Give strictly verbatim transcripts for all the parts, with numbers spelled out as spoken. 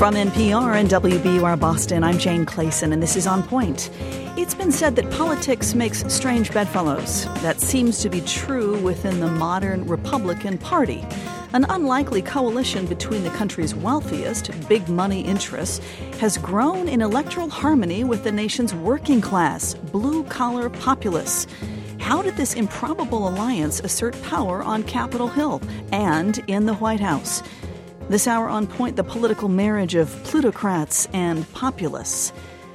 From N P R and W B U R Boston, I'm Jane Clayson, and this is On Point. It's been said that politics makes strange bedfellows. That seems to be true within the modern Republican Party. An unlikely coalition between the country's wealthiest, big money interests has grown in electoral harmony with the nation's working class, blue-collar populists. How did this improbable alliance assert power on Capitol Hill and in the White House? This hour on Point, the political marriage of plutocrats and populists.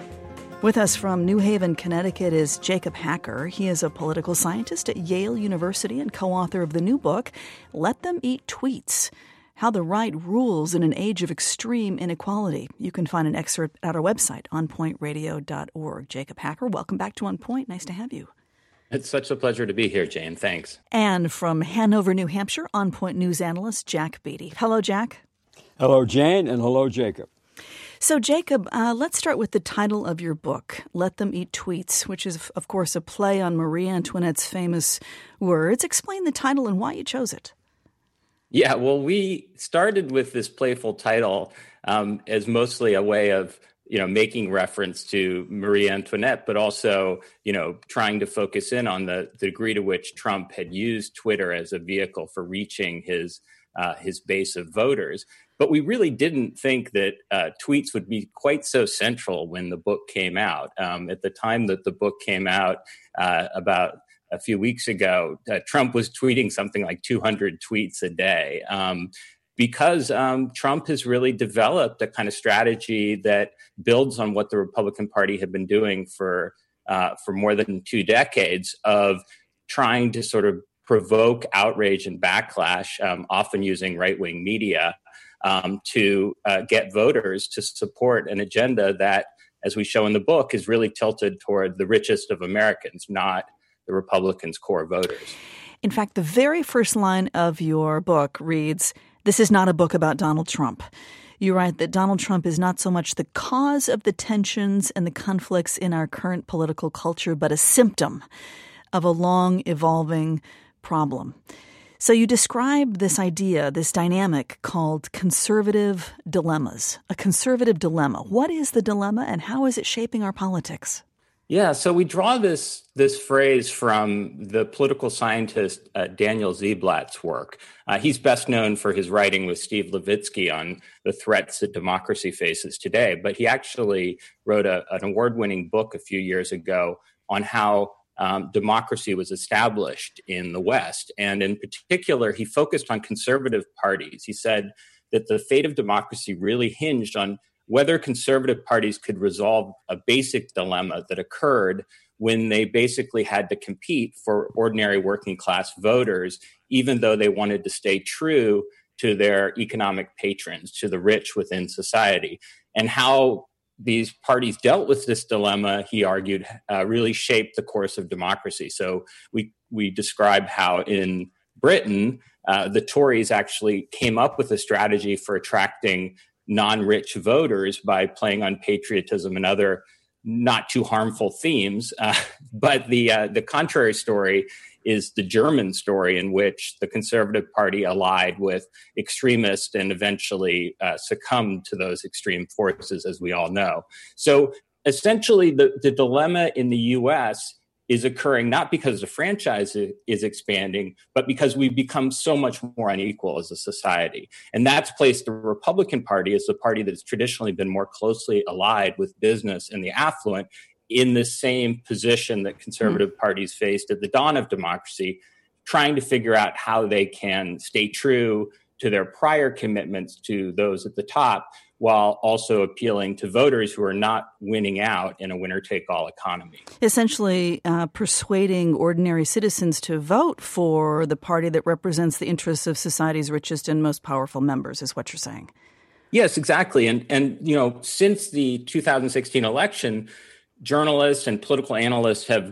With us from New Haven, Connecticut is Jacob Hacker. He is a political scientist at Yale University and co-author of the new book, Let Them Eat Tweets: How the Right Rules in an Age of Extreme Inequality. You can find an excerpt at our website, on point radio dot org. Jacob Hacker, welcome back to On Point. Nice to have you. It's such a pleasure to be here, Jane. Thanks. And from Hanover, New Hampshire, On Point news analyst Jack Beatty. Hello, Jack. Hello, Jane, and hello, Jacob. So, Jacob, uh, let's start with the title of your book, Let Them Eat Tweets, which is, of course, a play on Marie Antoinette's famous words. Explain the title and why you chose it. Yeah, well, we started with this playful title um, as mostly a way of, you know, making reference to Marie Antoinette, but also, you know, trying to focus in on the, the degree to which Trump had used Twitter as a vehicle for reaching his uh, his base of voters. But we really didn't think that uh, tweets would be quite so central when the book came out. Um, at the time that the book came out, uh, about a few weeks ago, uh, Trump was tweeting something like two hundred tweets a day. Um, because um, Trump has really developed a kind of strategy that builds on what the Republican Party had been doing for uh, for more than two decades of trying to sort of provoke outrage and backlash, um, often using right-wing media, um, to uh, get voters to support an agenda that, as we show in the book, is really tilted toward the richest of Americans, not the Republicans' core voters. In fact, the very first line of your book reads, "This is not a book about Donald Trump." You write that Donald Trump is not so much the cause of the tensions and the conflicts in our current political culture, but a symptom of a long evolving problem. So you describe this idea, this dynamic called conservative dilemmas, a conservative dilemma. What is the dilemma and how is it shaping our politics? Yeah, so we draw this this phrase from the political scientist uh, Daniel Ziblatt's work. Uh, he's best known for his writing with Steve Levitsky on the threats that democracy faces today, but he actually wrote a, an award-winning book a few years ago on how um, democracy was established in the West. And in particular, he focused on conservative parties. He said that the fate of democracy really hinged on whether conservative parties could resolve a basic dilemma that occurred when they basically had to compete for ordinary working class voters, even though they wanted to stay true to their economic patrons, to the rich within society. And how these parties dealt with this dilemma, he argued, uh, really shaped the course of democracy. So we, we describe how in Britain, uh, the Tories actually came up with a strategy for attracting non-rich voters by playing on patriotism and other not too harmful themes. Uh, but the uh, the contrary story is the German story, in which the Conservative Party allied with extremists and eventually uh, succumbed to those extreme forces, as we all know. So essentially, the, the dilemma in the U S is occurring not because the franchise is expanding, but because we've become so much more unequal as a society. And that's placed the Republican Party as the party that's traditionally been more closely allied with business and the affluent in the same position that conservative mm. parties faced at the dawn of democracy, trying to figure out how they can stay true to their prior commitments to those at the top, while also appealing to voters who are not winning out in a winner-take-all economy. Essentially uh, persuading ordinary citizens to vote for the party that represents the interests of society's richest and most powerful members, is what you're saying. Yes, exactly. And, and you know, since the two thousand sixteen election, journalists and political analysts have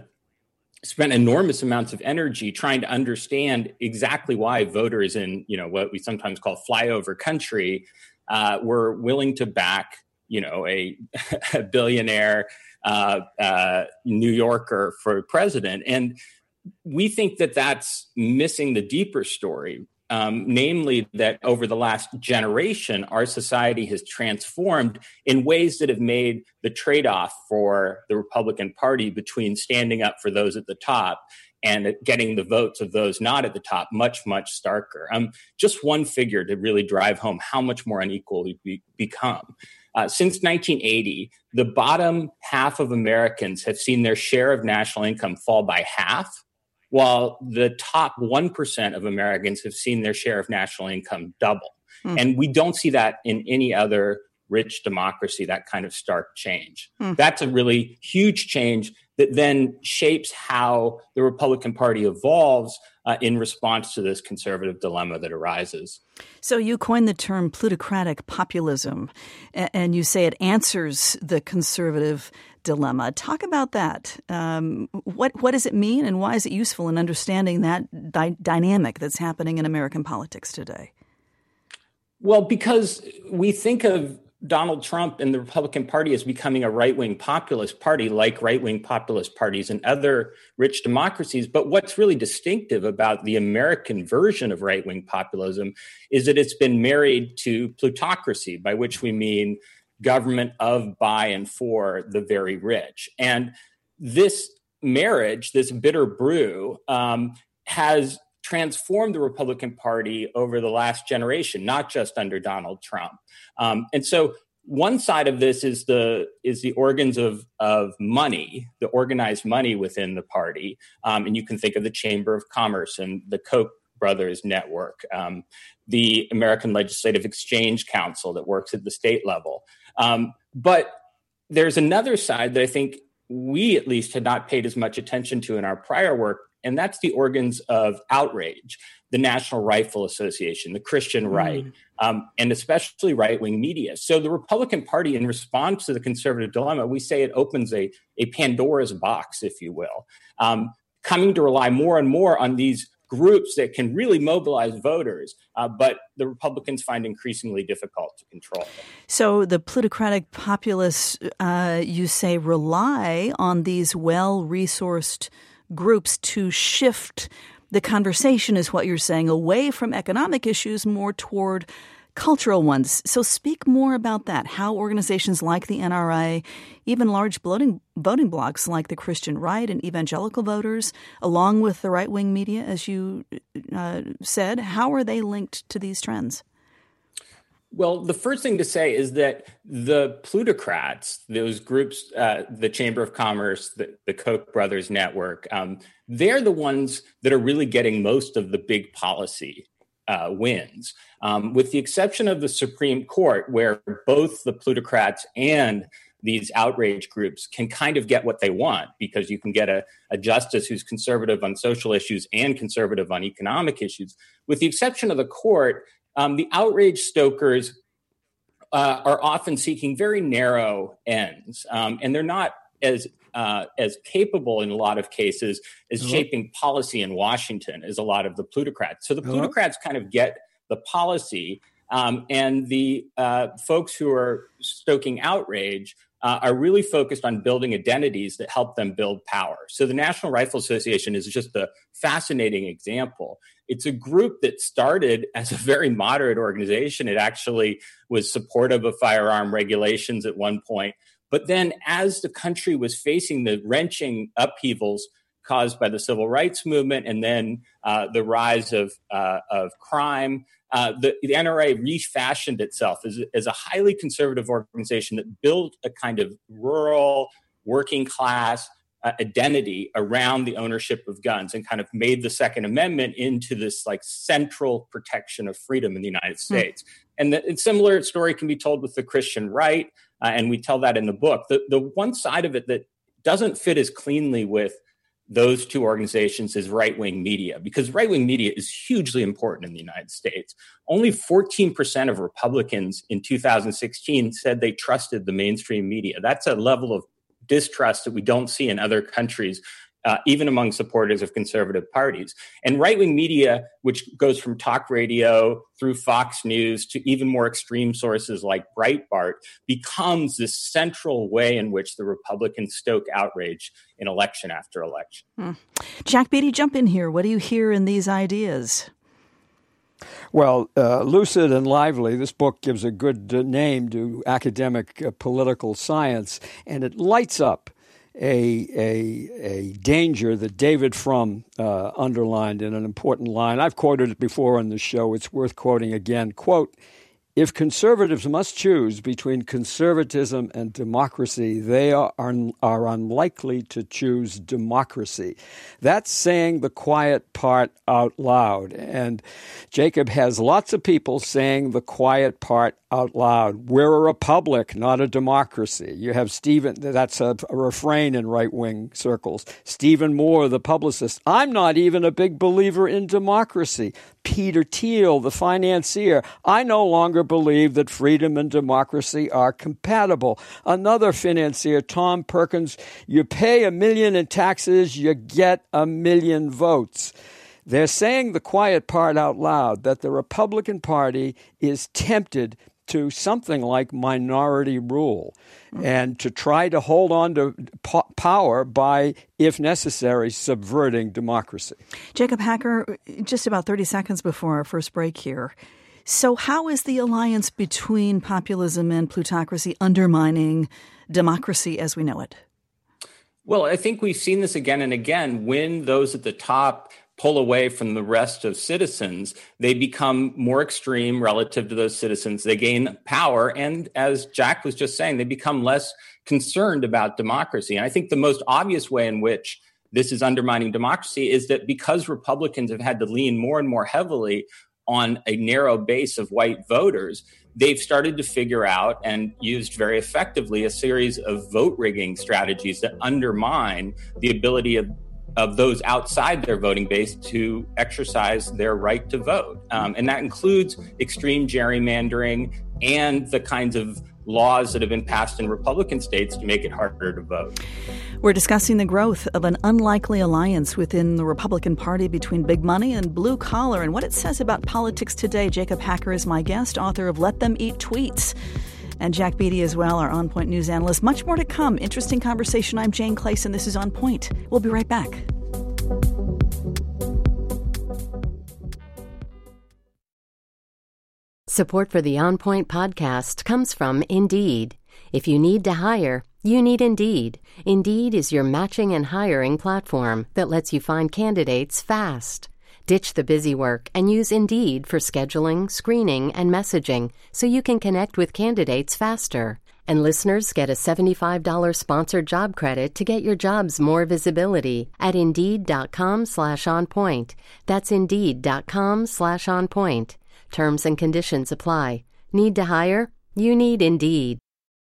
spent enormous amounts of energy trying to understand exactly why voters in, you know, what we sometimes call flyover country uh, were willing to back, you know, a, a billionaire uh, uh, New Yorker for president. And we think that that's missing the deeper story. um, namely that over the last generation, our society has transformed in ways that have made the trade-off for the Republican Party between standing up for those at the top and getting the votes of those not at the top much, much starker. Um, just one figure to really drive home how much more unequal we've become. Uh, since nineteen eighty, the bottom half of Americans have seen their share of national income fall by half, while the top one percent of Americans have seen their share of national income double. Mm. And we don't see that in any other rich democracy, that kind of stark change. Mm. That's a really huge change that then shapes how the Republican Party evolves uh, in response to this conservative dilemma that arises. So you coined the term plutocratic populism, and you say it answers the conservative dilemma. Talk about that. Um, what what does it mean, and why is it useful in understanding that dy- dynamic that's happening in American politics today? Well, because we think of Donald Trump and the Republican Party as becoming a right-wing populist party like right-wing populist parties in other rich democracies. But what's really distinctive about the American version of right-wing populism is that it's been married to plutocracy, by which we mean government of, by, and for the very rich. And this marriage, this bitter brew, um, has transformed the Republican Party over the last generation, not just under Donald Trump. Um, and so one side of this is the is the organs of, of money, the organized money within the party. Um, and you can think of the Chamber of Commerce and the Koch brothers network, um, the American Legislative Exchange Council that works at the state level. Um, but there's another side that I think we at least had not paid as much attention to in our prior work, and that's the organs of outrage, the National Rifle Association, the Christian right, mm. um, and especially right-wing media. So the Republican Party, in response to the conservative dilemma, we say it opens a, a Pandora's box, if you will, um, coming to rely more and more on these groups that can really mobilize voters, uh, but the Republicans find increasingly difficult to control. So the plutocratic populists, uh, you say, rely on these well-resourced groups to shift the conversation, is what you're saying, away from economic issues, more toward cultural ones. So speak more about that, how organizations like the N R A, even large voting, voting blocs like the Christian right and evangelical voters, along with the right-wing media, as you uh, said, how are they linked to these trends? Well, the first thing to say is that the plutocrats, those groups, uh, the Chamber of Commerce, the, the Koch brothers network, um, they're the ones that are really getting most of the big policy uh, wins, um, with the exception of the Supreme Court, where both the plutocrats and these outrage groups can kind of get what they want, because you can get a, a justice who's conservative on social issues and conservative on economic issues. With the exception of the court, Um, the outrage stokers uh, are often seeking very narrow ends, um, and they're not as uh, as capable in a lot of cases as uh-huh. shaping policy in Washington as a lot of the plutocrats. So the uh-huh. plutocrats kind of get the policy, um, and the uh, folks who are stoking outrage uh, are really focused on building identities that help them build power. So the National Rifle Association is just a fascinating example. It's a group that started as a very moderate organization. It actually was supportive of firearm regulations at one point. But then as the country was facing the wrenching upheavals caused by the civil rights movement and then uh, the rise of, uh, of crime, uh, the, the N R A refashioned itself as, as a highly conservative organization that built a kind of rural, working class Uh, identity around the ownership of guns, and kind of made the Second Amendment into this like central protection of freedom in the United States. Mm. And the, a similar story can be told with the Christian right, uh, and we tell that in the book. The, the one side of it that doesn't fit as cleanly with those two organizations is right-wing media, because right-wing media is hugely important in the United States. Only fourteen percent of Republicans in two thousand sixteen said they trusted the mainstream media. That's a level of distrust that we don't see in other countries, uh, even among supporters of conservative parties. And right-wing media, which goes from talk radio through Fox News to even more extreme sources like Breitbart, becomes this central way in which the Republicans stoke outrage in election after election. Hmm. Jack Beatty, jump in here. What do you hear in these ideas? Well, uh, lucid and lively, this book gives a good uh, name to academic uh, political science, and it lights up a a, a danger that David Frum uh, underlined in an important line. I've quoted it before on the show. It's worth quoting again. Quote, "If conservatives must choose between conservatism and democracy, they are, are, are unlikely to choose democracy." That's saying the quiet part out loud. And Jacob has lots of people saying the quiet part out loud. We're a republic, not a democracy. You have Stephen, that's a, a refrain in right-wing circles. Stephen Moore, the publicist, "I'm not even a big believer in democracy." Peter Thiel, the financier, "I no longer believe that freedom and democracy are compatible." Another financier, Tom Perkins, "You pay a million in taxes, you get a million votes." They're saying the quiet part out loud, that the Republican Party is tempted to something like minority rule and to try to hold on to po- power by, if necessary, subverting democracy. Jacob Hacker, just about thirty seconds before our first break here. So how is the alliance between populism and plutocracy undermining democracy as we know it? Well, I think we've seen this again and again. When those at the top pull away from the rest of citizens, they become more extreme relative to those citizens. They gain power. And as Jack was just saying, they become less concerned about democracy. And I think the most obvious way in which this is undermining democracy is that because Republicans have had to lean more and more heavily on a narrow base of white voters, they've started to figure out and used very effectively a series of vote rigging strategies that undermine the ability of of those outside their voting base to exercise their right to vote. Um, and that includes extreme gerrymandering and the kinds of laws that have been passed in Republican states to make it harder to vote. We're discussing the growth of an unlikely alliance within the Republican Party between big money and blue collar and what it says about politics today. Jacob Hacker is my guest, author of Let Them Eat Tweets. And Jack Beatty as well, our On Point news analyst. Much more to come. Interesting conversation. I'm Jane Clayson. This is On Point. We'll be right back. Support for the On Point podcast comes from Indeed. If you need to hire, you need Indeed. Indeed is your matching and hiring platform that lets you find candidates fast. Ditch the busy work and use Indeed for scheduling, screening, and messaging so you can connect with candidates faster. And listeners get a seventy-five dollars sponsored job credit to get your jobs more visibility at Indeed.com slash on point. That's Indeed.com slash on point. Terms and conditions apply. Need to hire? You need Indeed.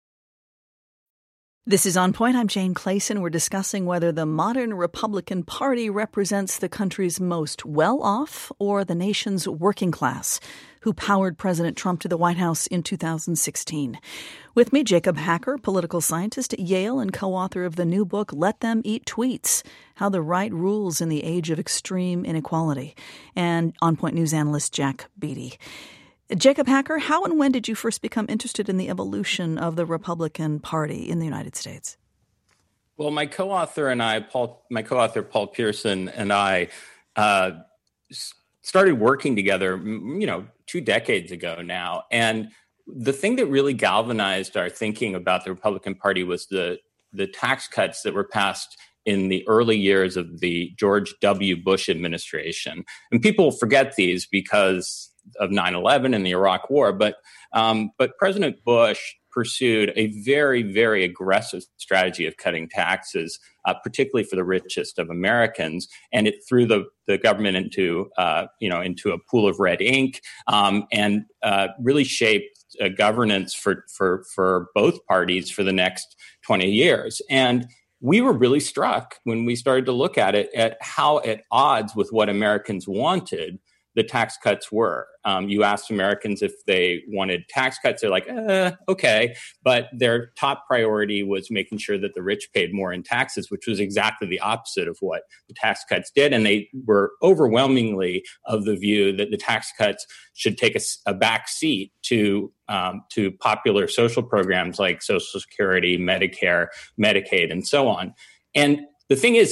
This is On Point. I'm Jane Clayson. We're discussing whether the modern Republican Party represents the country's most well-off or the nation's working class, who powered President Trump to the White House in two thousand sixteen. With me, Jacob Hacker, political scientist at Yale and co-author of the new book, Let Them Eat Tweets, How the Right Rules in the Age of Extreme Inequality, and On Point news analyst Jack Beatty. Jacob Hacker, how and when did you first become interested in the evolution of the Republican Party in the United States? Well, my co-author and I, Paul, my co-author Paul Pearson and I, uh, started working together, you know, two decades ago now. And the thing that really galvanized our thinking about the Republican Party was the the tax cuts that were passed in the early years of the George W. Bush administration. And people forget these because of nine eleven and the Iraq War, but um, but President Bush pursued a very, very aggressive strategy of cutting taxes, uh, particularly for the richest of Americans, and it threw the, the government into uh, you know into a pool of red ink, um, and uh, really shaped uh, governance for for for both parties for the next twenty years. And we were really struck when we started to look at it at how at odds with what Americans wanted the tax cuts were. Um, you asked Americans if they wanted tax cuts. They're like, eh, okay. But their top priority was making sure that the rich paid more in taxes, which was exactly the opposite of what the tax cuts did. And they were overwhelmingly of the view that the tax cuts should take a, a back seat to, um, to popular social programs like Social Security, Medicare, Medicaid, and so on. And the thing is, is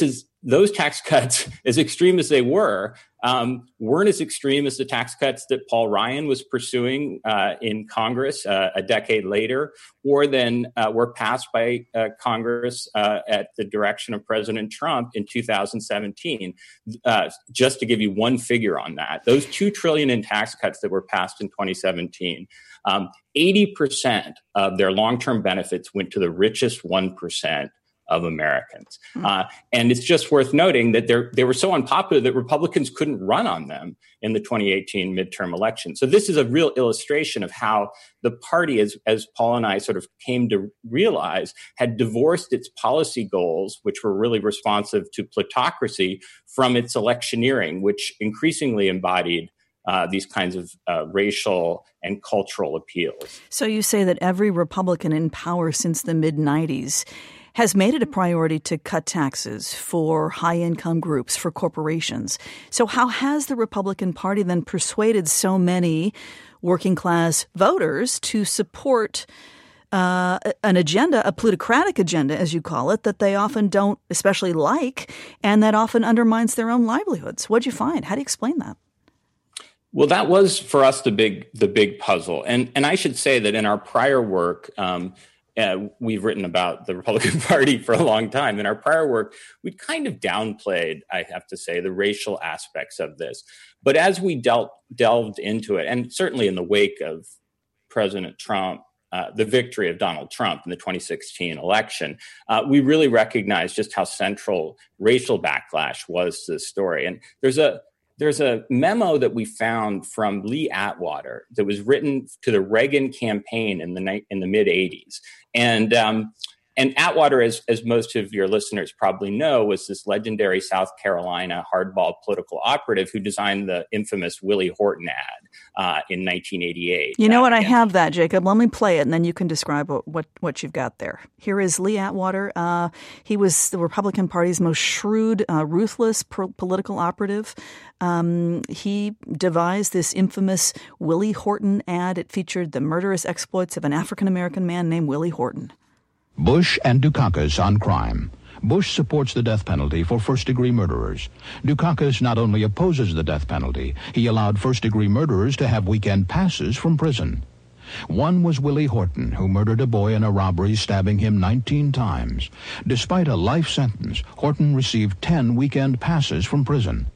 those tax cuts, as extreme as they were, um, weren't as extreme as the tax cuts that Paul Ryan was pursuing uh, in Congress uh, a decade later, or then uh, were passed by uh, Congress uh, at the direction of President Trump in two thousand seventeen. Uh, just to give you one figure on that, those two trillion dollars in tax cuts that were passed in twenty seventeen, um, eighty percent of their long-term benefits went to the richest one percent of Americans. Mm. Uh, and it's just worth noting that they were so unpopular that Republicans couldn't run on them in the twenty eighteen midterm election. So this is a real illustration of how the party, as, as Paul and I sort of came to realize, had divorced its policy goals, which were really responsive to plutocracy, from its electioneering, which increasingly embodied Uh, these kinds of uh, racial and cultural appeals. So you say that every Republican in power since the mid nineties has made it a priority to cut taxes for high-income groups, for corporations. So how has the Republican Party then persuaded so many working-class voters to support uh, an agenda, a plutocratic agenda, as you call it, that they often don't especially like, and that often undermines their own livelihoods? What'd you find? How do you explain that? Well, that was for us the big the big puzzle, and and I should say that in our prior work, um, uh, we've written about the Republican Party for a long time. In our prior work, we kind of downplayed, I have to say, the racial aspects of this. But as we dealt delved into it, and certainly in the wake of President Trump, uh, the victory of Donald Trump in the twenty sixteen election, uh, we really recognized just how central racial backlash was to the story. And there's a There's a memo that we found from Lee Atwater that was written to the Reagan campaign in the ni- in the mid eighties, and um, and Atwater, as as most of your listeners probably know, was this legendary South Carolina hardball political operative who designed the infamous Willie Horton ad uh, in nineteen eighty-eight. You know what? Uh, I have that, Jacob. Let me play it, and then you can describe what what, what you've got there. Here is Lee Atwater. Uh, he was the Republican Party's most shrewd, uh, ruthless pro- political operative. Um, he devised this infamous Willie Horton ad. It featured the murderous exploits of an African-American man named Willie Horton. Bush and Dukakis on crime. Bush supports the death penalty for first-degree murderers. Dukakis not only opposes the death penalty, he allowed first-degree murderers to have weekend passes from prison. One was Willie Horton, who murdered a boy in a robbery, stabbing him nineteen times. Despite a life sentence, Horton received ten weekend passes from prison.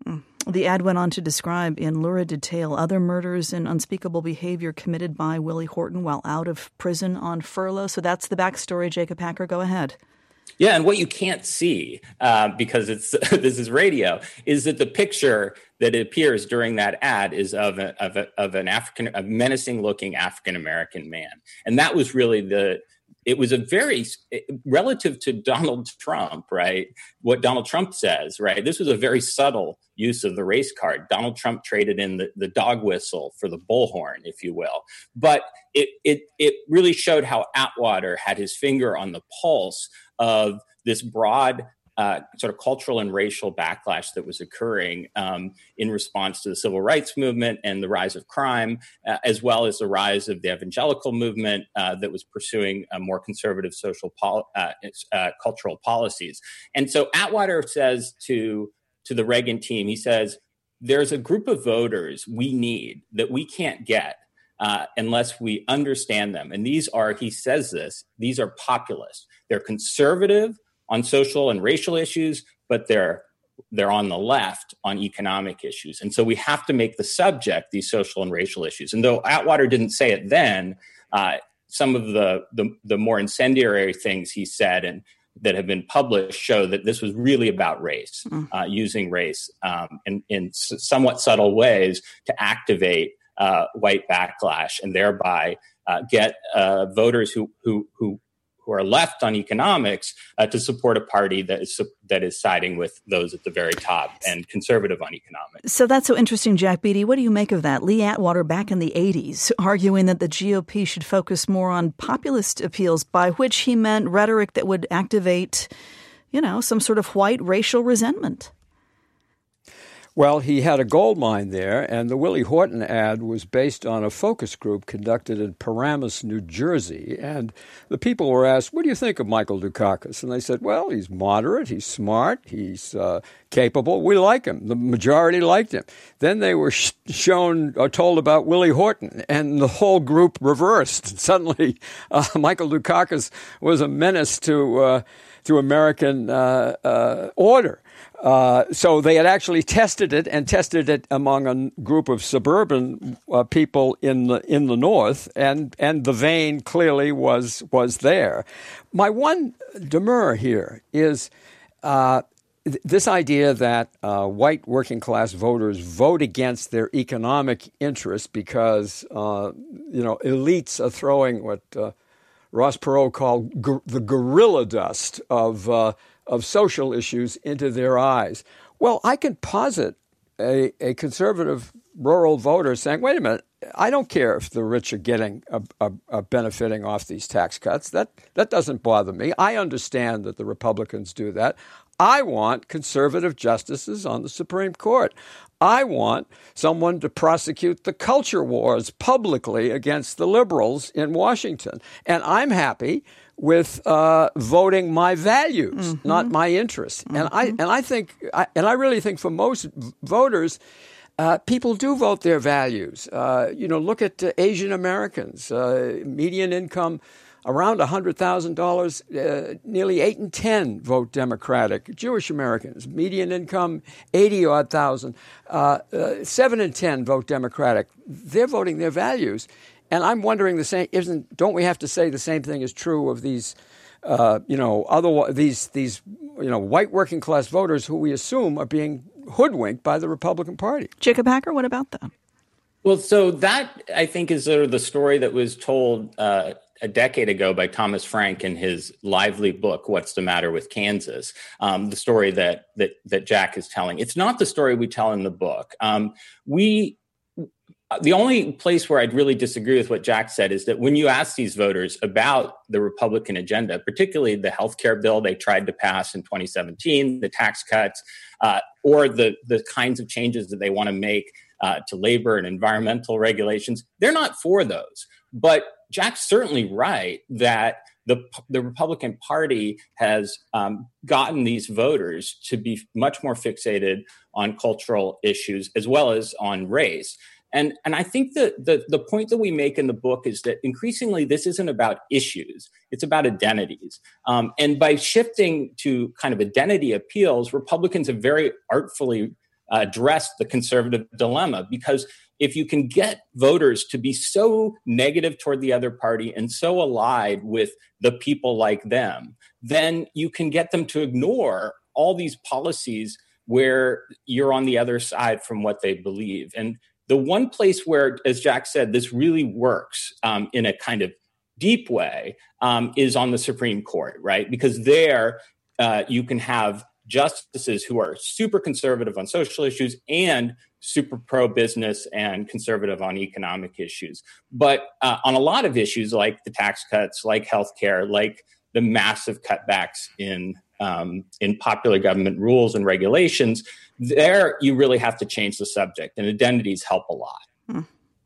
The ad went on to describe in lurid detail other murders and unspeakable behavior committed by Willie Horton while out of prison on furlough. So that's the backstory. Jacob Hacker, go ahead. Yeah, and what you can't see, uh, because it's this is radio, is that the picture that appears during that ad is of a, of, a, of an African, a menacing-looking African-American man, and that was really the. It was a very, relative to Donald Trump, right? What Donald Trump says, right? This was a very subtle use of the race card. Donald Trump traded in the, the dog whistle for the bullhorn, if you will. But it it it really showed how Atwater had his finger on the pulse of this broad uh, sort of cultural and racial backlash that was occurring um, in response to the civil rights movement and the rise of crime, uh, as well as the rise of the evangelical movement uh, that was pursuing a more conservative social pol- uh, uh, cultural policies. And so Atwater says to, to the Reagan team, he says, there's a group of voters we need that we can't get uh, unless we understand them. And these are, he says this, these are populists. They're conservative on social and racial issues, but they're they're on the left on economic issues. And so we have to make the subject these social and racial issues. And though Atwater didn't say it then, uh, some of the, the the more incendiary things he said and that have been published show that this was really about race, mm. uh, using race um, in, in s- somewhat subtle ways to activate uh, white backlash and thereby uh, get uh, voters who who who who are left on economics uh, to support a party that is that is siding with those at the very top and conservative on economics. So that's so interesting, Jack Beatty. What do you make of that? Lee Atwater back in the eighties arguing that the G O P should focus more on populist appeals, by which he meant rhetoric that would activate, you know, some sort of white racial resentment. Well, he had a gold mine there, and the Willie Horton ad was based on a focus group conducted in Paramus, New Jersey. And the people were asked, what do you think of Michael Dukakis? And they said, well, he's moderate, he's smart, he's uh, capable. We like him. The majority liked him. Then they were sh- shown or told about Willie Horton, and the whole group reversed. Suddenly, uh, Michael Dukakis was a menace to, uh, to American uh, uh, order. Uh, so they had actually tested it and tested it among a group of suburban uh, people in the in the north, and and the vein clearly was was there. My one demur here is uh, th- this idea that uh, white working class voters vote against their economic interests because uh, you know elites are throwing what uh, Ross Perot called gor- the gorilla dust of uh, of social issues into their eyes. Well, I can posit a, a conservative rural voter saying, wait a minute, I don't care if the rich are getting a, a, a benefiting off these tax cuts. That that doesn't bother me. I understand that the Republicans do that. I want conservative justices on the Supreme Court. I want someone to prosecute the culture wars publicly against the liberals in Washington. And I'm happy with uh, voting my values, mm-hmm. not my interests. Mm-hmm. And I and I think I, and I really think for most voters, uh, people do vote their values. Uh, you know, look at uh, Asian Americans, uh, median income around one hundred thousand dollars, uh, nearly eight in ten vote Democratic. Jewish Americans, median income eighty-odd thousand, uh, uh, seven in ten vote Democratic. They're voting their values. And I'm wondering the same. Isn't don't we have to say the same thing is true of these, uh, you know, other these these you know white working class voters who we assume are being hoodwinked by the Republican Party? Jacob Hacker, what about that? Well, so that I think is sort of the story that was told uh, a decade ago by Thomas Frank in his lively book, "What's the Matter with Kansas?" Um, the story that that that Jack is telling. It's not the story we tell in the book. Um, we. The only place where I'd really disagree with what Jack said is that when you ask these voters about the Republican agenda, particularly the health care bill they tried to pass in twenty seventeen, the tax cuts, uh, or the, the kinds of changes that they want to make uh, to labor and environmental regulations, they're not for those. But Jack's certainly right that the, the Republican Party has um, gotten these voters to be much more fixated on cultural issues as well as on race. And, and I think that the, the point that we make in the book is that increasingly this isn't about issues, it's about identities. Um, and by shifting to kind of identity appeals, Republicans have very artfully uh, addressed the conservative dilemma, because if you can get voters to be so negative toward the other party and so allied with the people like them, then you can get them to ignore all these policies where you're on the other side from what they believe. And the one place where, as Jack said, this really works um, in a kind of deep way um, is on the Supreme Court, right? Because there uh, you can have justices who are super conservative on social issues and super pro-business and conservative on economic issues. But uh, on a lot of issues like the tax cuts, like healthcare, like the massive cutbacks in um, in popular government rules and regulations, there you really have to change the subject, and identities help a lot. Hmm.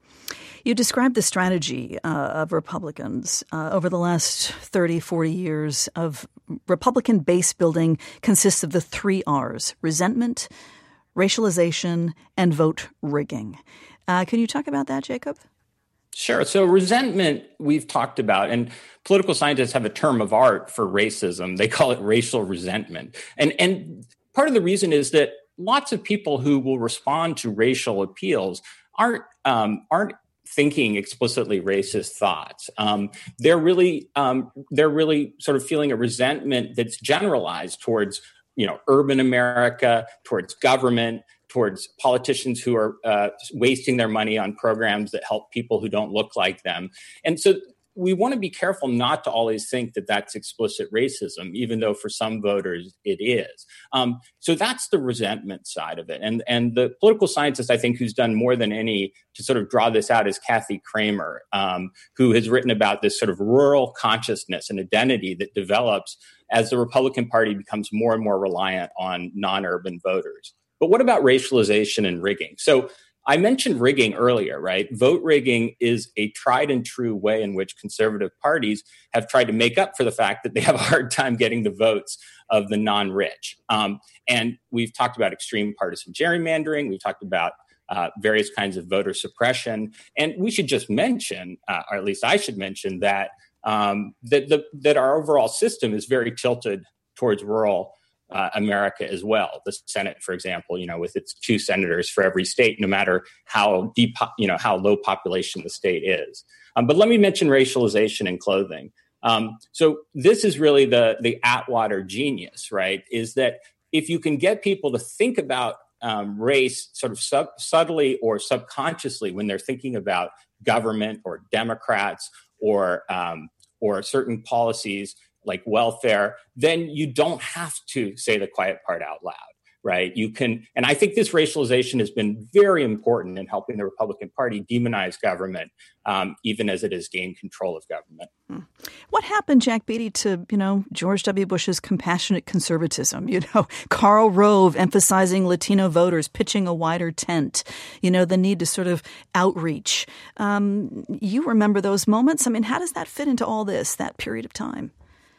You described the strategy uh, of Republicans uh, over the last thirty, forty years of Republican base building consists of the three R's: resentment, racialization, and vote rigging. Uh, can you talk about that, Jacob? Sure. So resentment we've talked about, and political scientists have a term of art for racism. They call it racial resentment. And, and part of the reason is that lots of people who will respond to racial appeals aren't um, aren't thinking explicitly racist thoughts. Um, they're really um, they're really sort of feeling a resentment that's generalized towards, you know, urban America, towards government, towards politicians who are uh, wasting their money on programs that help people who don't look like them. And so we want to be careful not to always think that that's explicit racism, even though for some voters it is. Um, so that's the resentment side of it. And, and the political scientist, I think, who's done more than any to sort of draw this out is Kathy Kramer, um, who has written about this sort of rural consciousness and identity that develops as the Republican Party becomes more and more reliant on non-urban voters. But what about racialization and rigging? So I mentioned rigging earlier, right? Vote rigging is a tried and true way in which conservative parties have tried to make up for the fact that they have a hard time getting the votes of the non-rich. Um, and we've talked about extreme partisan gerrymandering. We've talked about uh, various kinds of voter suppression. And we should just mention, uh, or at least I should mention, that um, that, the, that our overall system is very tilted towards rural Uh, America as well. The Senate, for example, you know, with its two senators for every state, no matter how deep, you know, how low population the state is. Um, but let me mention racialization in clothing. Um, so this is really the the Atwater genius, right? Is that if you can get people to think about um, race sort of sub- subtly or subconsciously when they're thinking about government or Democrats or um, or certain policies like welfare, then you don't have to say the quiet part out loud, right? You can, and I think this racialization has been very important in helping the Republican Party demonize government, um, even as it has gained control of government. What happened, Jack Beatty, to, you know, George W. Bush's compassionate conservatism? You know, Karl Rove emphasizing Latino voters, pitching a wider tent, you know, the need to sort of outreach. Um, you remember those moments? I mean, how does that fit into all this, that period of time?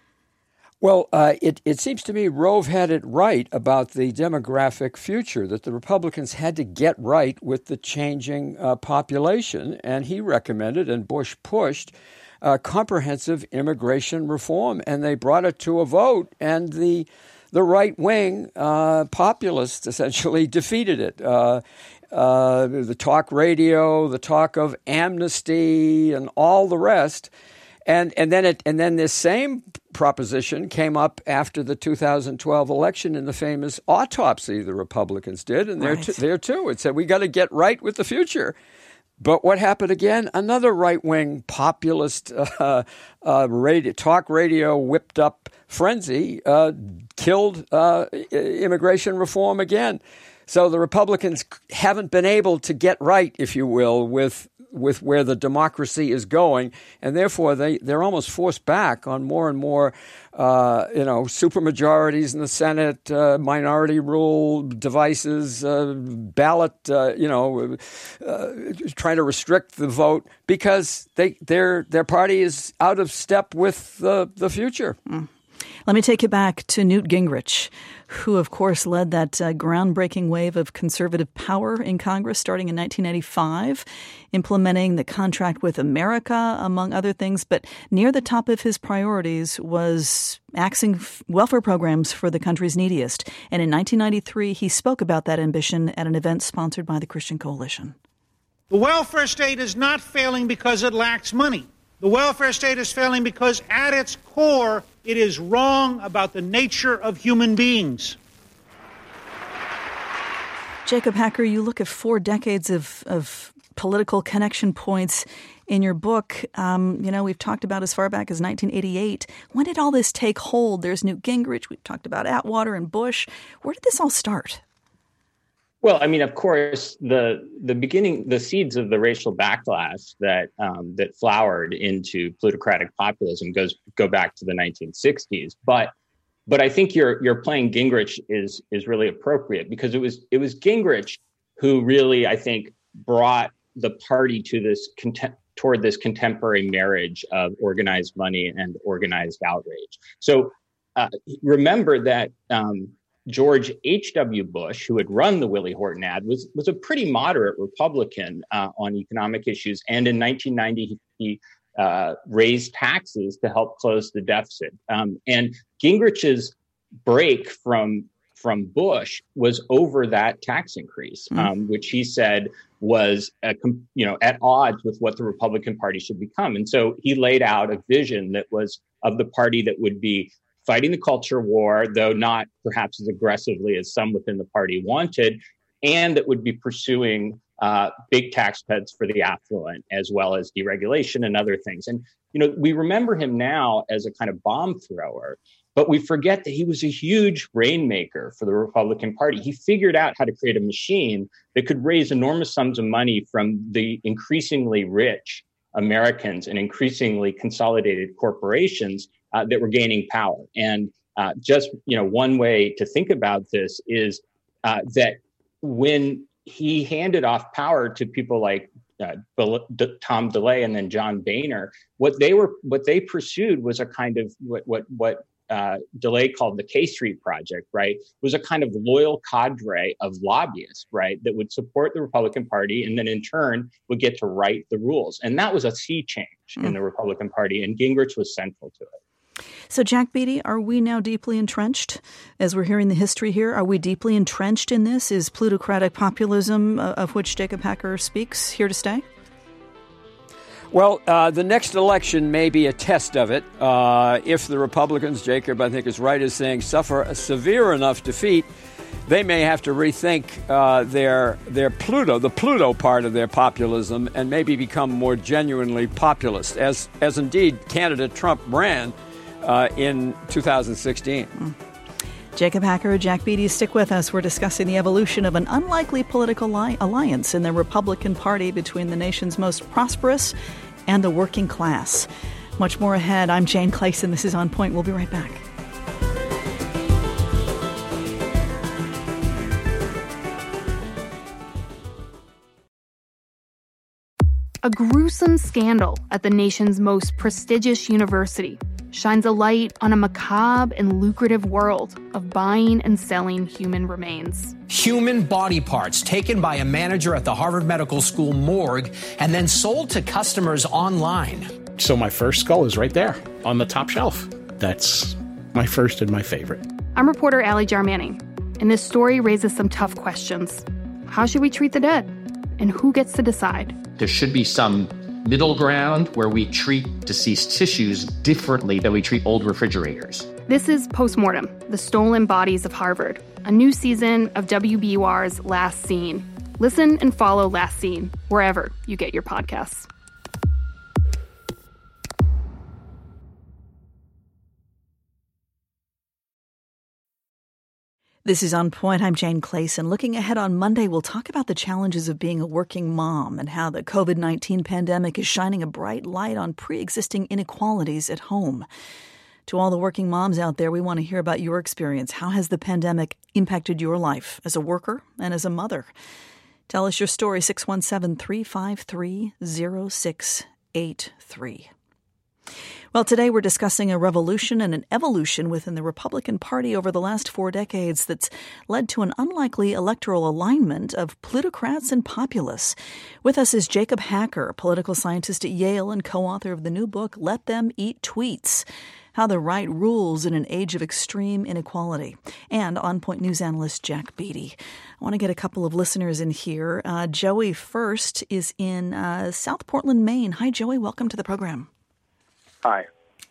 Well, uh, it, it seems to me Rove had it right about the demographic future, that the Republicans had to get right with the changing uh, population. And he recommended, and Bush pushed, uh, comprehensive immigration reform. And they brought it to a vote, and the the right-wing uh, populists essentially defeated it. Uh, uh, the talk radio, the talk of amnesty, and all the rest. And and then it and then this same proposition came up after the two thousand twelve election in the famous autopsy the Republicans did, and there right. t- there too it said we got to get right with the future. But what happened again? Another right-wing populist uh, uh, radio, talk radio whipped up frenzy uh, killed uh, immigration reform again. So the Republicans haven't been able to get right, if you will, with with where the democracy is going, and therefore they, they're almost forced back on more and more, uh, you know, supermajorities in the Senate, uh, minority rule devices, uh, ballot, uh, you know, uh, trying to restrict the vote because they their their party is out of step with the, the future. Mm. Let me take you back to Newt Gingrich, who, of course, led that uh, groundbreaking wave of conservative power in Congress starting in nineteen ninety-five, implementing the Contract with America, among other things. But near the top of his priorities was axing f- welfare programs for the country's neediest. And in nineteen ninety-three, he spoke about that ambition at an event sponsored by the Christian Coalition. The welfare state is not failing because it lacks money. The welfare state is failing because at its core, it is wrong about the nature of human beings. Jacob Hacker, you look at four decades of, of political connection points in your book. Um, you know, we've talked about as far back as nineteen eighty-eight. When did all this take hold? There's Newt Gingrich. We've talked about Atwater and Bush. Where did this all start? Well, I mean, of course, the the beginning, the seeds of the racial backlash that um, that flowered into plutocratic populism goes go back to the nineteen sixties. But but I think your your playing Gingrich is is really appropriate because it was it was Gingrich who really, I think, brought the party to this contem- toward this contemporary marriage of organized money and organized outrage. So uh, remember that. Um, George H W. Bush, who had run the Willie Horton ad, was was a pretty moderate Republican uh, on economic issues. And in nineteen ninety, he, he uh, raised taxes to help close the deficit. Um, and Gingrich's break from from Bush was over that tax increase, mm. um, which he said was a, you know at odds with what the Republican Party should become. And so he laid out a vision that was of the party that would be fighting the culture war, though not perhaps as aggressively as some within the party wanted, and that would be pursuing uh, big tax cuts for the affluent, as well as deregulation and other things. And, you know, we remember him now as a kind of bomb thrower, but we forget that he was a huge rainmaker for the Republican Party. He figured out how to create a machine that could raise enormous sums of money from the increasingly rich Americans and increasingly consolidated corporations Uh, that were gaining power. And uh, just, you know, one way to think about this is uh, that when he handed off power to people like uh, Tom DeLay and then John Boehner, what they were, what they pursued was a kind of what what what uh, DeLay called the K Street Project, right? It was a kind of loyal cadre of lobbyists, right, that would support the Republican Party and then in turn would get to write the rules. And that was a sea change mm. in the Republican Party, and Gingrich was central to it. So, Jack Beatty, are we now deeply entrenched? As we're hearing the history here, are we deeply entrenched in this? Is plutocratic populism, uh, of which Jacob Hacker speaks, here to stay? Well, uh, the next election may be a test of it. Uh, if the Republicans, Jacob, I think is right, is saying, suffer a severe enough defeat, they may have to rethink uh, their their Pluto, the Pluto part of their populism, and maybe become more genuinely populist, as as indeed candidate Trump ran uh, in two thousand sixteen. Mm. Jacob Hacker, Jack Beatty, stick with us. We're discussing the evolution of an unlikely political li- alliance in the Republican Party between the nation's most prosperous and the working class. Much more ahead. I'm Jane Clayson. This is On Point. We'll be right back. A gruesome scandal at the nation's most prestigious university shines a light on a macabre and lucrative world of buying and selling human remains. Human body parts taken by a manager at the Harvard Medical School morgue and then sold to customers online. So my first skull is right there on the top shelf. That's my first and my favorite. I'm reporter Allie Jarmanning, and this story raises some tough questions. How should we treat the dead? And who gets to decide? There should be some middle ground where we treat deceased tissues differently than we treat old refrigerators. This is Postmortem, The Stolen Bodies of Harvard, a new season of W B U R's Last Scene. Listen and follow Last Scene wherever you get your podcasts. This is On Point. I'm Jane Clayson. Looking ahead on Monday, we'll talk about the challenges of being a working mom and how the covid nineteen pandemic is shining a bright light on pre-existing inequalities at home. To all the working moms out there, we want to hear about your experience. How has the pandemic impacted your life as a worker and as a mother? Tell us your story, six one seven, three five three, zero six eight three. Well, today we're discussing a revolution and an evolution within the Republican Party over the last four decades that's led to an unlikely electoral alignment of plutocrats and populists. With us is Jacob Hacker, political scientist at Yale and co-author of the new book, Let Them Eat Tweets: How the Right Rules in an Age of Extreme Inequality, and On Point News analyst Jack Beatty. I want to get a couple of listeners in here. Uh, Joey first is in uh, South Portland, Maine. Hi, Joey. Welcome to the program. Hi.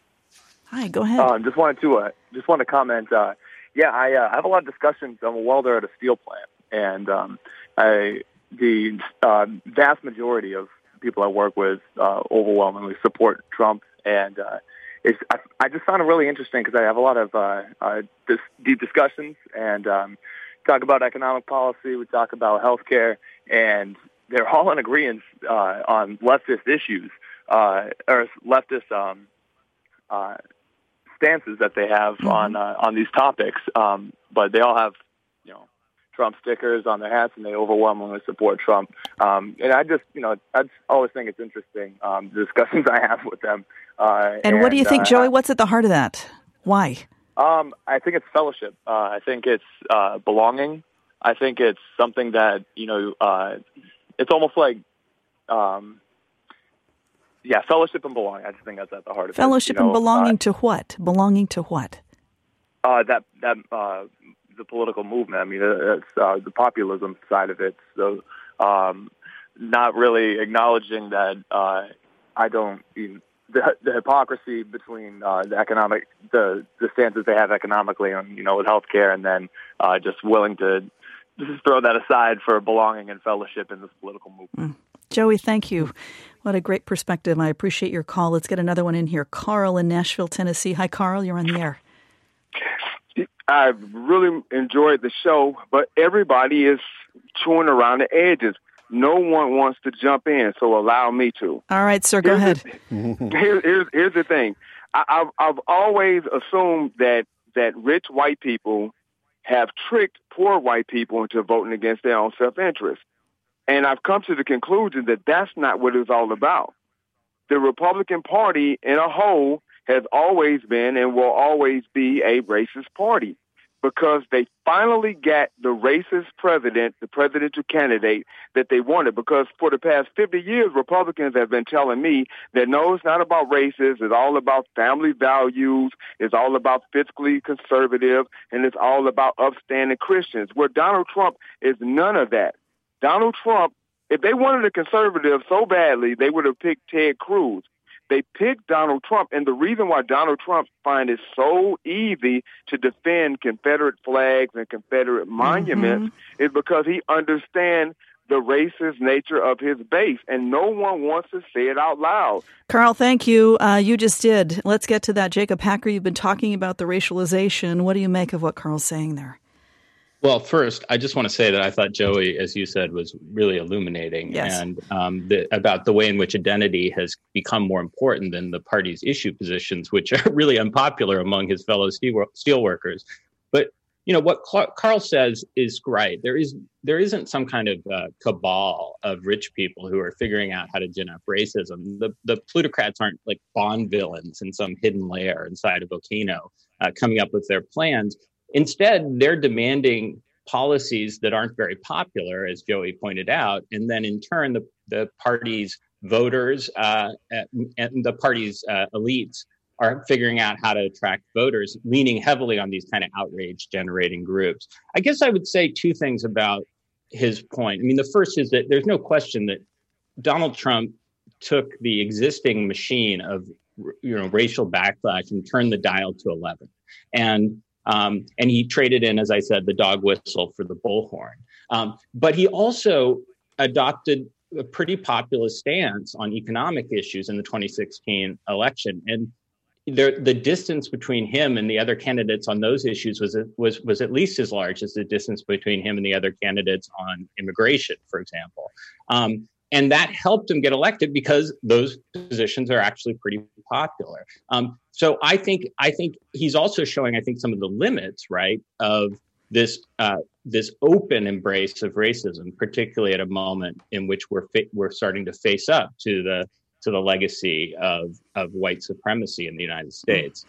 Hi, go ahead. Um, just wanted to uh, just want to comment. Uh, yeah, I uh, have a lot of discussions. I'm a welder at a steel plant, and um, I the uh, vast majority of people I work with uh, overwhelmingly support Trump, and uh, it's I, I just found it really interesting because I have a lot of uh, uh, this deep discussions and um, talk about economic policy. We talk about healthcare, and they're all in agreement uh, on leftist issues. Uh, or leftist um, uh, stances that they have mm-hmm. on uh, on these topics, um, but they all have, you know, Trump stickers on their hats, and they overwhelmingly support Trump. Um, and I just, you know, I just always think it's interesting um, the discussions I have with them. Uh, and, and what do you think, uh, Joey? What's at the heart of that? Why? Um, I think it's fellowship. Uh, I think it's uh, belonging. I think it's something that, you know, uh, it's almost like. Um, Yeah, fellowship and belonging. I just think that's at the heart of fellowship it. Fellowship and know, belonging uh, to what? Belonging to what? Uh, that that uh, the political movement. I mean, it's uh, the populism side of it. So, um, not really acknowledging that uh, I don't. You know, the, the hypocrisy between uh, the economic, the the stances they have economically, and you know, with healthcare, and then uh, just willing to just throw that aside for belonging and fellowship in this political movement. Mm. Joey, thank you. What a great perspective. I appreciate your call. Let's get another one in here. Carl in Nashville, Tennessee. Hi, Carl. You're on the air. I've really enjoyed the show, but everybody is chewing around the edges. No one wants to jump in, so allow me to. All right, sir. Go here's ahead. The, here, here's, here's the thing. I, I've, I've always assumed that, that rich white people have tricked poor white people into voting against their own self-interest. And I've come to the conclusion that that's not what it's all about. The Republican Party in a whole has always been and will always be a racist party because they finally got the racist president, the presidential candidate that they wanted. Because for the past fifty years, Republicans have been telling me that no, it's not about races. It's all about family values. It's all about fiscally conservative. And it's all about upstanding Christians, where Donald Trump is none of that. Donald Trump, if they wanted a conservative so badly, they would have picked Ted Cruz. They picked Donald Trump, and the reason why Donald Trump finds it so easy to defend Confederate flags and Confederate monuments mm-hmm. is because he understands the racist nature of his base, and no one wants to say it out loud. Carl, thank you. Uh, you just did. Let's get to that. Jacob Hacker, you've been talking about the racialization. What do you make of what Carl's saying there? Well, first, I just want to say that I thought Joey, as you said, was really illuminating yes. and um, the, about the way in which identity has become more important than the party's issue positions, which are really unpopular among his fellow steel, steel workers. But, you know, what Carl says is right. There is, there isn't some kind of uh, cabal of rich people who are figuring out how to gin up racism. The, the plutocrats aren't like Bond villains in some hidden lair inside a volcano uh, coming up with their plans. Instead, they're demanding policies that aren't very popular, as Joey pointed out, and then in turn, the, the party's voters uh, and the party's uh, elites are figuring out how to attract voters, leaning heavily on these kind of outrage-generating groups. I guess I would say two things about his point. I mean, the first is that there's no question that Donald Trump took the existing machine of, you know, racial backlash and turned the dial to eleven. And Um, and he traded in, as I said, the dog whistle for the bullhorn. Um, but he also adopted a pretty populist stance on economic issues in the twenty sixteen election. And there, the distance between him and the other candidates on those issues was, was, was at least as large as the distance between him and the other candidates on immigration, for example. Um, And that helped him get elected because those positions are actually pretty popular. Um, so I think I think he's also showing, I think, some of the limits, right, of this uh, this open embrace of racism, particularly at a moment in which we're fa- we're starting to face up to the to the legacy of of white supremacy in the United States.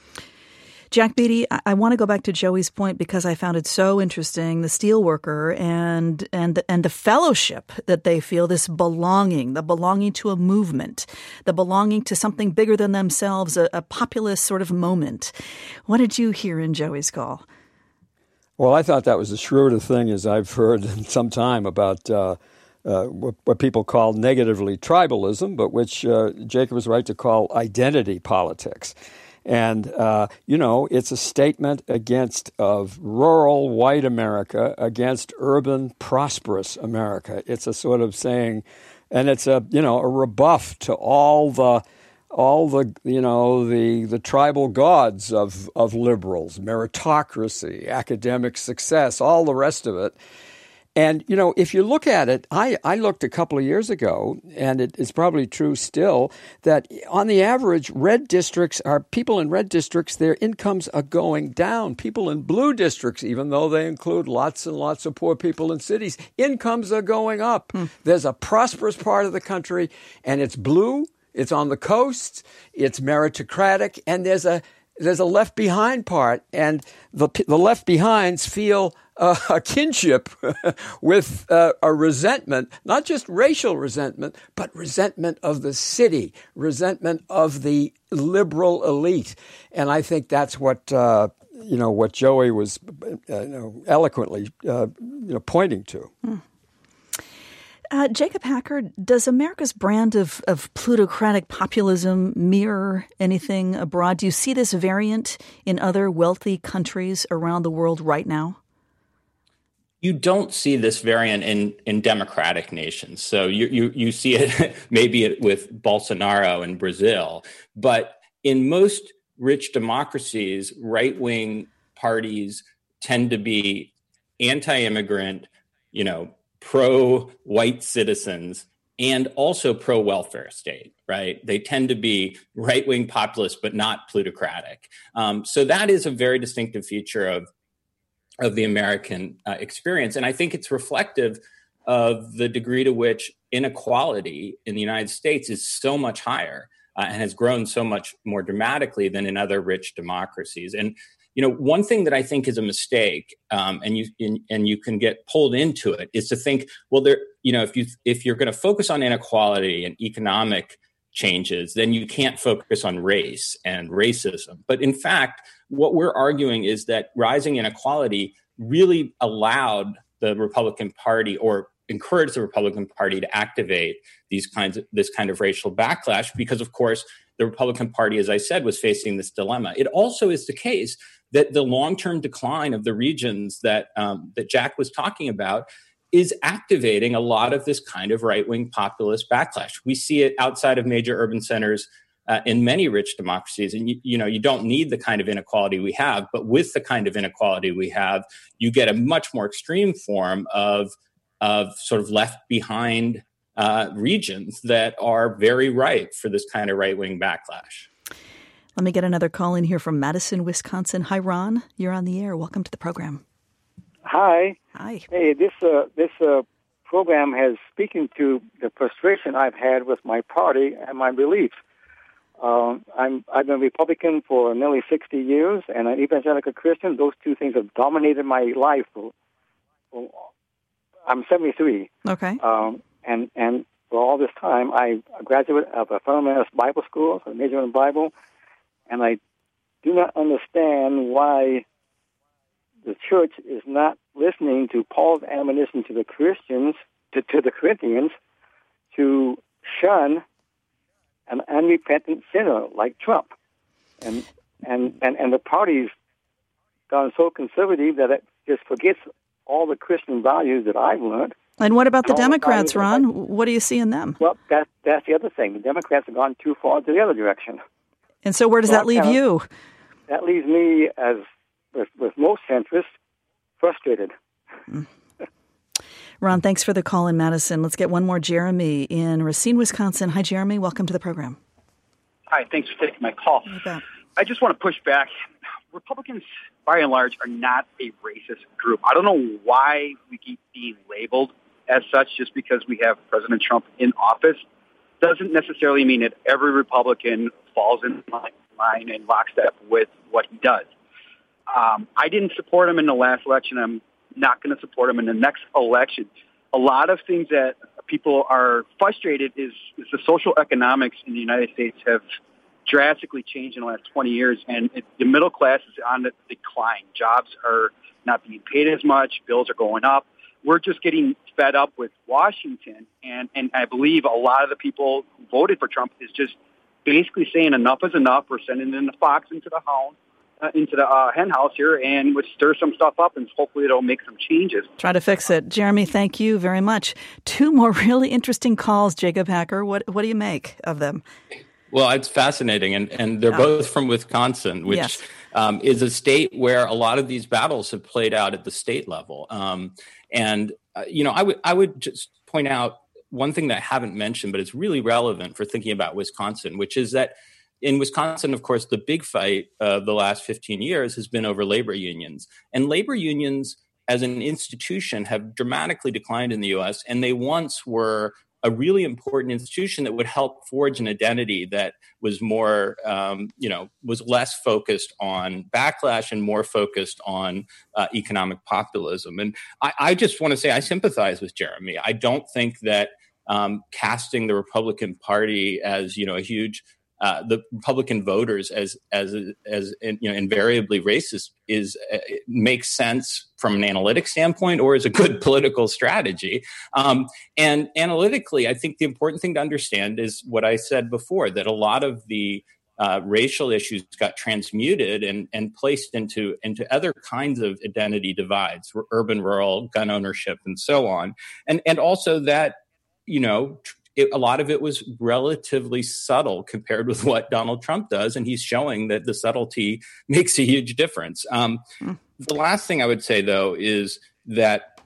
Jack Beatty, I, I want to go back to Joey's point because I found it so interesting, the steelworker and and the, and the fellowship that they feel, this belonging, the belonging to a movement, the belonging to something bigger than themselves, a, a populist sort of moment. What did you hear in Joey's call? Well, I thought that was as shrewd a thing as I've heard in some time about uh, uh, what, what people call negatively tribalism, but which uh, Jacob was right to call identity politics. And, uh, you know, it's a statement against of rural white America against urban prosperous America. It's a sort of saying, and it's a, you know, a rebuff to all the, all the, you know, the the tribal gods of, of liberals, meritocracy, academic success, all the rest of it. And, you know, if you look at it, I, I looked a couple of years ago, and it is probably true still, that on the average, red districts are people in red districts, their incomes are going down. People in blue districts, even though they include lots and lots of poor people in cities, incomes are going up. Hmm. There's a prosperous part of the country, and it's blue, it's on the coast, it's meritocratic, and there's a there's a left behind part, and the the left behinds feel Uh, a kinship with uh, a resentment, not just racial resentment, but resentment of the city, resentment of the liberal elite. And I think that's what, uh, you know, what Joey was uh, you know, eloquently uh, you know, pointing to. Mm. Uh, Jacob Hacker, does America's brand of, of plutocratic populism mirror anything abroad? Do you see this variant in other wealthy countries around the world right now? You don't see this variant in, in democratic nations. So you, you, you see it maybe with Bolsonaro in Brazil. But in most rich democracies, right-wing parties tend to be anti-immigrant, you know, pro-white citizens, and also pro-welfare state, right? They tend to be right-wing populist, but not plutocratic. Um, so that is a very distinctive feature of of the American uh, experience. And I think it's reflective of the degree to which inequality in the United States is so much higher uh, and has grown so much more dramatically than in other rich democracies. And, you know, one thing that I think is a mistake, um, and you in, and you can get pulled into it, is to think, well, there, you know, if you if you're going to focus on inequality and economic changes, then you can't focus on race and racism. But in fact, what we're arguing is that rising inequality really allowed the Republican Party, or encouraged the Republican Party, to activate these kinds of this kind of racial backlash, because, of course, the Republican Party, as I said, was facing this dilemma. It also is the case that the long-term decline of the regions that um, that Jack was talking about is activating a lot of this kind of right-wing populist backlash. We see it outside of major urban centers uh, in many rich democracies. And, you, you know, you don't need the kind of inequality we have, but with the kind of inequality we have, you get a much more extreme form of, of sort of left behind uh, regions that are very ripe for this kind of right-wing backlash. Let me get another call in here from Madison, Wisconsin. Hi, Ron. You're on the air. Welcome to the program. Hi. Hi. Hey, this uh, this uh, program has speaking to the frustration I've had with my party and my beliefs. Um, I'm I've been a Republican for nearly sixty years, and an evangelical Christian. Those two things have dominated my life. For, for, I'm seventy-three. Okay. Um, and and for all this time, I a graduate of a fundamentalist Bible school, so I major in the Bible, and I do not understand why the church is not listening to Paul's admonition to the Christians, to, to the Corinthians, to shun an unrepentant sinner like Trump. And and, and, and the party's gone so conservative that it just forgets all the Christian values that I've learned. And what about the And all the Democrats, values Ron? What do you see in them? Well, that, that's the other thing. The Democrats have gone too far to the other direction. And so where does So that I'm leave kind of- you? That leaves me, as with, with most centrists, frustrated. Ron, thanks for the call in Madison. Let's get one more. Jeremy in Racine, Wisconsin. Hi, Jeremy. Welcome to the program. Hi, thanks for taking my call. You bet. I just want to push back. Republicans, by and large, are not a racist group. I don't know why we keep being labeled as such just because we have President Trump in office. Doesn't necessarily mean that every Republican falls in line and lockstep with what he does. Um, I didn't support him in the last election. I'm not going to support him in the next election. A lot of things that people are frustrated is, is the social economics in the United States have drastically changed in the last twenty years, and it, the middle class is on the decline. Jobs are not being paid as much. Bills are going up. We're just getting fed up with Washington, and, and I believe a lot of the people who voted for Trump is just basically saying enough is enough. We're sending in the fox into the hound. Uh, into the uh, hen house here and would stir some stuff up, and hopefully it'll make some changes. Try to fix it. Jeremy, thank you very much. Two more really interesting calls, Jacob Hacker. What what do you make of them? Well, it's fascinating, and, and they're Oh. both from Wisconsin, which Yes. um, is a state where a lot of these battles have played out at the state level. Um, and, uh, you know, I would I would just point out one thing that I haven't mentioned, but it's really relevant for thinking about Wisconsin, which is that in Wisconsin, of course, the big fight of the last fifteen years has been over labor unions. And labor unions as an institution have dramatically declined in the U S, and they once were a really important institution that would help forge an identity that was more, um, you know, was less focused on backlash and more focused on uh, economic populism. And I, I just want to say I sympathize with Jeremy. I don't think that um, casting the Republican Party as, you know, a huge Uh, the Republican voters as as as you know invariably racist is uh, makes sense from an analytic standpoint or as a good political strategy. Um, and analytically, I think the important thing to understand is what I said before, that a lot of the uh, racial issues got transmuted and and placed into into other kinds of identity divides, urban, rural, gun ownership, and so on, and and also that you know. It, a lot of it was relatively subtle compared with what Donald Trump does, and he's showing that the subtlety makes a huge difference. Um, mm. The last thing I would say, though, is that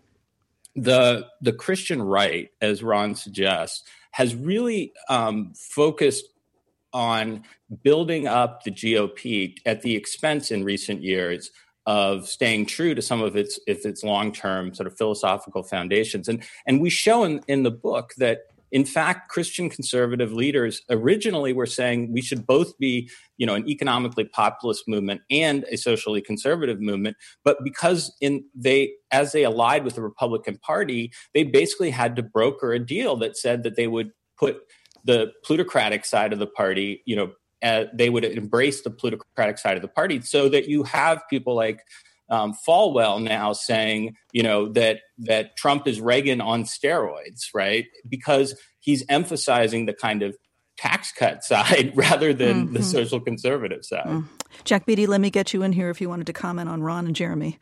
the the Christian right, as Ron suggests, has really um, focused on building up the G O P at the expense in recent years of staying true to some of its its, its long-term sort of philosophical foundations. And and we show in, in the book that, in fact, Christian conservative leaders originally were saying we should both be, you know, an economically populist movement and a socially conservative movement. But because in they, as they allied with the Republican Party, they basically had to broker a deal that said that they would put the plutocratic side of the party, you know, uh, they would embrace the plutocratic side of the party, so that you have people like Um, Falwell now saying, you know, that that Trump is Reagan on steroids, right? Because he's emphasizing the kind of tax cut side rather than mm-hmm. the social conservative side. Mm. Jack Beatty, let me get you in here if you wanted to comment on Ron and Jeremy.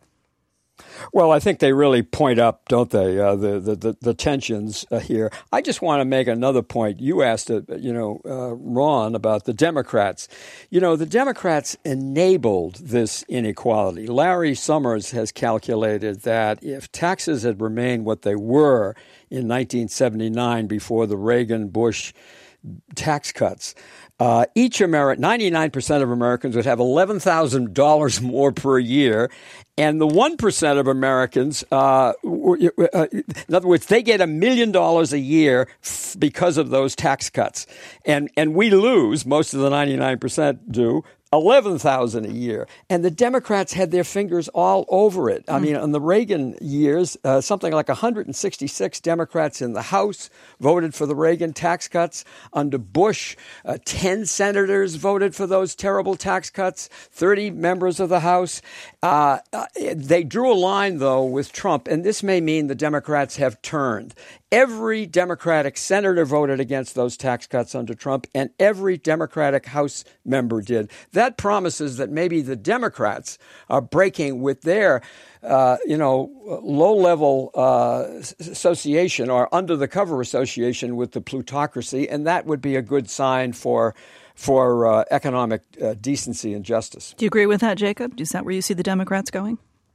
Well, I think they really point up, don't they, uh, the, the, the, the tensions uh, here. I just want to make another point. You asked, uh, you know, uh, Ron, about the Democrats. You know, the Democrats enabled this inequality. Larry Summers has calculated that if taxes had remained what they were in nineteen seventy-nine before the Reagan-Bush tax cuts, Uh, each American, ninety-nine percent of Americans would have eleven thousand dollars more per year. And the one percent of Americans, uh, uh, in other words, they get a million dollars a year f- because of those tax cuts. And, and we lose, most of the ninety-nine percent do, eleven thousand dollars a year. And the Democrats had their fingers all over it. I mean, in the Reagan years, uh, something like one hundred sixty-six Democrats in the House voted for the Reagan tax cuts. Under Bush, uh, ten senators voted for those terrible tax cuts, thirty members of the House. Uh, they drew a line, though, with Trump, and this may mean the Democrats have turned. Every Democratic senator voted against those tax cuts under Trump, and every Democratic House member did. That promises that maybe the Democrats are breaking with their, uh, you know, low-level uh, association or under-the-cover association with the plutocracy, and that would be a good sign for for uh, economic uh, decency and justice. Do you agree with that, Jacob? Is that where you see the Democrats going?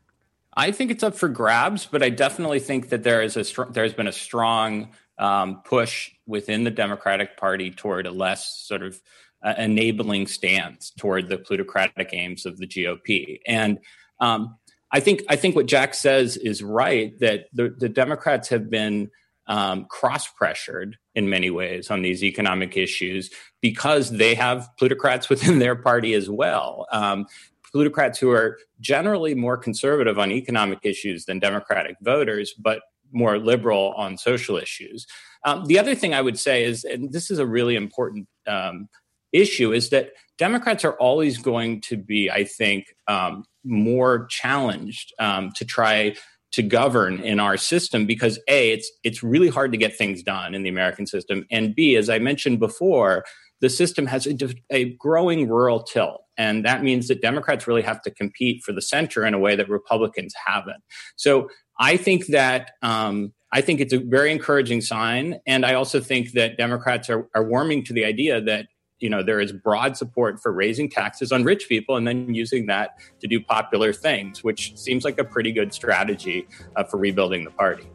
I think it's up for grabs, but I definitely think that there is a str- there's been a strong um, push within the Democratic Party toward a less sort of uh, enabling stance toward the plutocratic aims of the G O P. And um, I think I think what Jack says is right, that the, the Democrats have been um, cross-pressured in many ways on these economic issues because they have plutocrats within their party as well. Um, plutocrats who are generally more conservative on economic issues than Democratic voters, but more liberal on social issues. Um, the other thing I would say is, and this is a really important um, issue, is that Democrats are always going to be, I think, um, more challenged um, to try to govern in our system because A, it's it's really hard to get things done in the American system, and B, as I mentioned before, the system has a, a growing rural tilt. And that means that Democrats really have to compete for the center in a way that Republicans haven't. So I think that um, I think it's a very encouraging sign. And I also think that Democrats are, are warming to the idea that, you know, there is broad support for raising taxes on rich people and then using that to do popular things, which seems like a pretty good strategy uh, for rebuilding the party.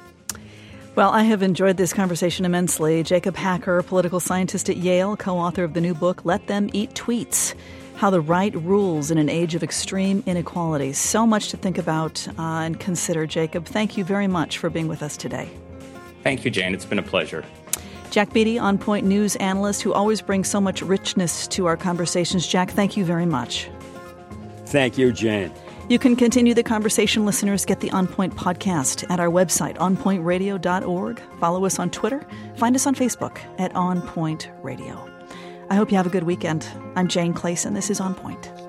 Well, I have enjoyed this conversation immensely. Jacob Hacker, political scientist at Yale, co-author of the new book, Let Them Eat Tweets, How the Right Rules in an Age of Extreme Inequality. So much to think about uh, and consider, Jacob. Thank you very much for being with us today. Thank you, Jane. It's been a pleasure. Jack Beatty, On Point news analyst, who always brings so much richness to our conversations. Jack, thank you very much. Thank you, Jane. You can continue the conversation, listeners. Get the On Point podcast at our website, on point radio dot org. Follow us on Twitter. Find us on Facebook at On Point Radio. I hope you have a good weekend. I'm Jane Clayson. This is On Point.